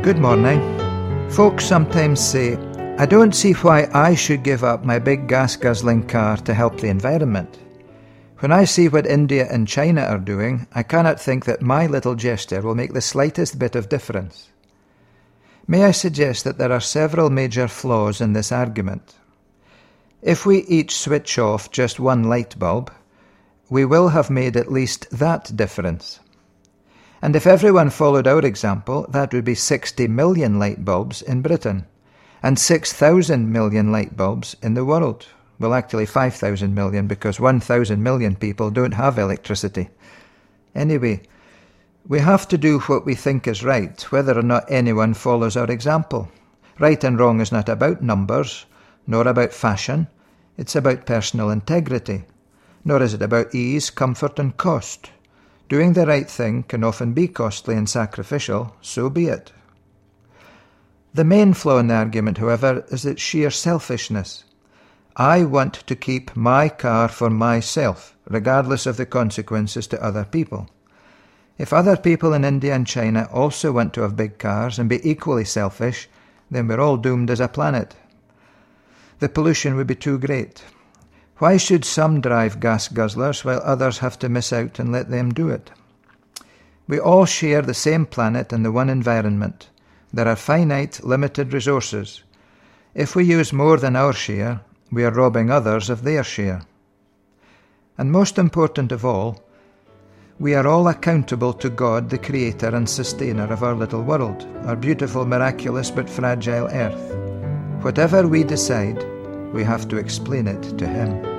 Good morning. Folks sometimes say, I don't see why I should give up my big gas-guzzling car to help the environment. When I see what India and China are doing, I cannot think that my little gesture will make the slightest bit of difference. May I suggest that there are several major flaws in this argument. If we each switch off just one light bulb, we will have made at least that difference. And if everyone followed our example, that would be 60 million light bulbs in Britain, and 6,000 million light bulbs in the world. Well, actually 5,000 million, because 1,000 million people don't have electricity. Anyway, we have to do what we think is right, whether or not anyone follows our example. Right and wrong is not about numbers, nor about fashion. It's about personal integrity. Nor is it about ease, comfort and cost. Doing the right thing can often be costly and sacrificial, so be it. The main flaw in the argument, however, is its sheer selfishness. I want to keep my car for myself, regardless of the consequences to other people. If other people in India and China also want to have big cars and be equally selfish, then we're all doomed as a planet. The pollution would be too great. Why should some drive gas guzzlers while others have to miss out and let them do it? We all share the same planet and the one environment. There are finite, limited resources. If we use more than our share, we are robbing others of their share. And most important of all, we are all accountable to God, the creator and sustainer of our little world, our beautiful, miraculous but fragile earth. Whatever we decide, we have to explain it to Him.